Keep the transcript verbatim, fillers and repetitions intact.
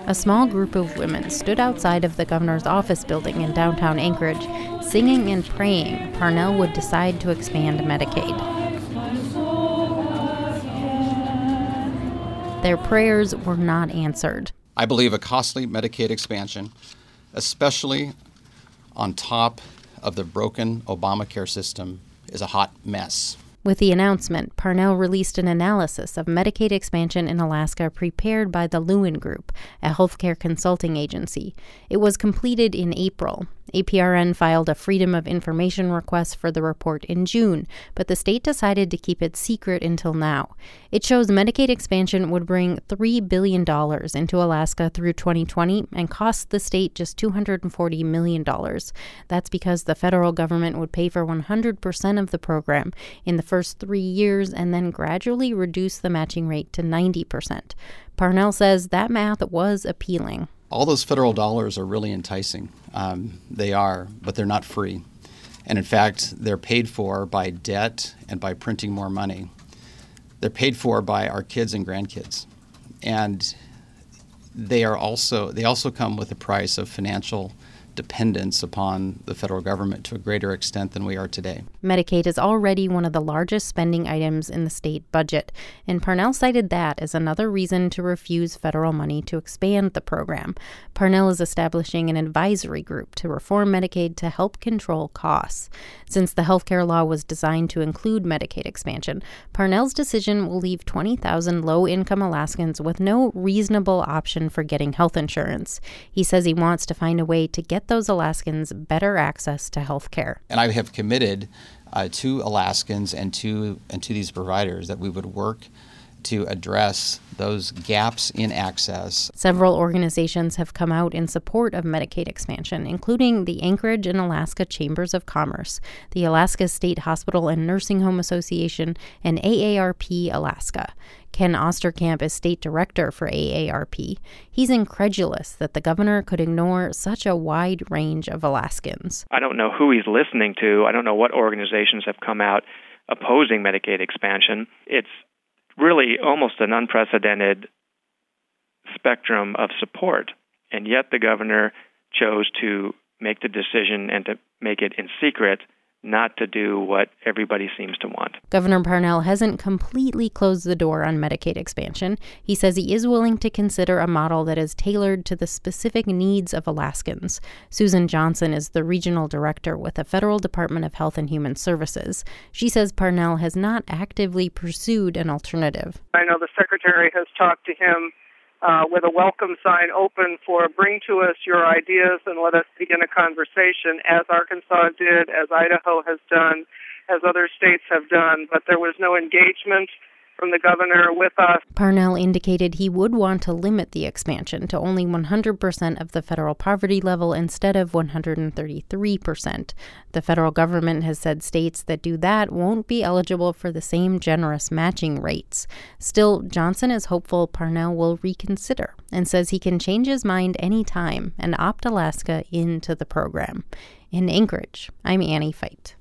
a small group of women stood outside of the governor's office building in downtown Anchorage, singing and praying Parnell would decide to expand Medicaid. Their prayers were not answered. I believe a costly Medicaid expansion, especially on top of the broken Obamacare system, is a hot mess. With the announcement, Parnell released an analysis of Medicaid expansion in Alaska prepared by the Lewin Group, a healthcare consulting agency. It was completed in April. A P R N filed a Freedom of Information request for the report in June, but the state decided to keep it secret until now. It shows Medicaid expansion would bring three billion dollars into Alaska through twenty twenty and cost the state just two hundred forty million dollars. That's because the federal government would pay for one hundred percent of the program in the first three years and then gradually reduce the matching rate to ninety percent. Parnell says that math was appealing. All those federal dollars are really enticing. Um, they are, but they're not free. And in fact, they're paid for by debt and by printing more money. They're paid for by our kids and grandkids. And they are also they also come with a price of financial dependence upon the federal government to a greater extent than we are today. Medicaid is already one of the largest spending items in the state budget, and Parnell cited that as another reason to refuse federal money to expand the program. Parnell is establishing an advisory group to reform Medicaid to help control costs. Since the healthcare law was designed to include Medicaid expansion, Parnell's decision will leave twenty thousand low-income Alaskans with no reasonable option for getting health insurance. He says he wants to find a way to get those Alaskans better access to health care. And I have committed uh, to Alaskans and to and to these providers that we would work to address those gaps in access. Several organizations have come out in support of Medicaid expansion, including the Anchorage and Alaska Chambers of Commerce, the Alaska State Hospital and Nursing Home Association, and A A R P Alaska. Ken Osterkamp is state director for A A R P. He's incredulous that the governor could ignore such a wide range of Alaskans. I don't know who he's listening to. I don't know what organizations have come out opposing Medicaid expansion. It's really almost an unprecedented spectrum of support, and yet the governor chose to make the decision and to make it in secret, not to do what everybody seems to want. Governor Parnell hasn't completely closed the door on Medicaid expansion. He says he is willing to consider a model that is tailored to the specific needs of Alaskans. Susan Johnson is the regional director with the Federal Department of Health and Human Services. She says Parnell has not actively pursued an alternative. I know the secretary has talked to him Uh, with a welcome sign open for bring to us your ideas and let us begin a conversation, as Arkansas did, as Idaho has done, as other states have done. But there was no engagement from the governor with us. Parnell indicated he would want to limit the expansion to only one hundred percent of the federal poverty level instead of one hundred thirty-three percent. The federal government has said states that do that won't be eligible for the same generous matching rates. Still, Johnson is hopeful Parnell will reconsider and says he can change his mind any time and opt Alaska into the program. In Anchorage, I'm Annie Feit.